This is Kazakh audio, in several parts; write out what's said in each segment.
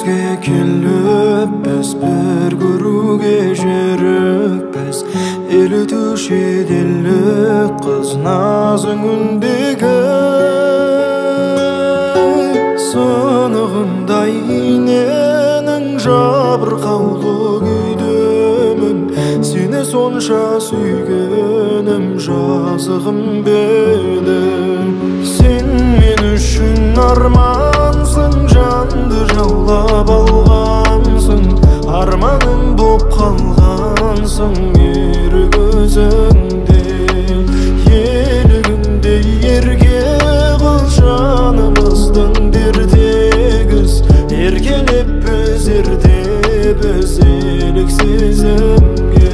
бізге келіп біз бір көруге жерікпіз елітуші делік қыз назың үндегі сынығындай иненің жабырқаулы күйдемін сені сонша сүйгенім жазығым беді сен мен үшін армансың жанды жаулап алғансың арманым боп қалғансың ерік өзіңде елігімдей ерке қыл жанымыздың дертегіз еркелеп біз ерте біз елік сезімге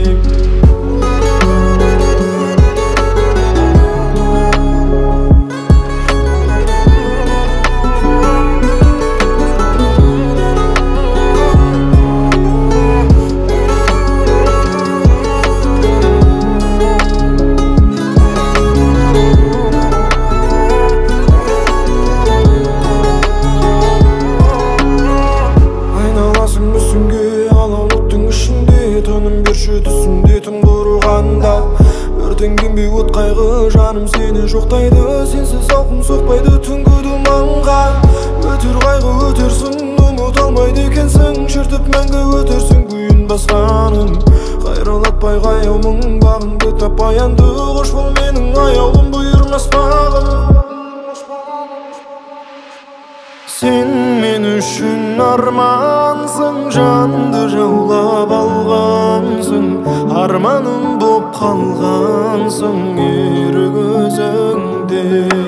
түсімде түн құрығанда өртенген от қайғы жаным сені жоқтайды сенсіз алқым соқпайды түнгі думанға өтер қайғы өтерсің ұмыта алмайды екенсің шертіп мәңгі өтерсің күйін басқаның қайралатпай қаяу мұң бағыңды таппай анды қош бол менің аяулым бұйырмас бағым сен мен үшін армансың жанды жаулап алғансың арманым боп қалғансың ерік өзіңде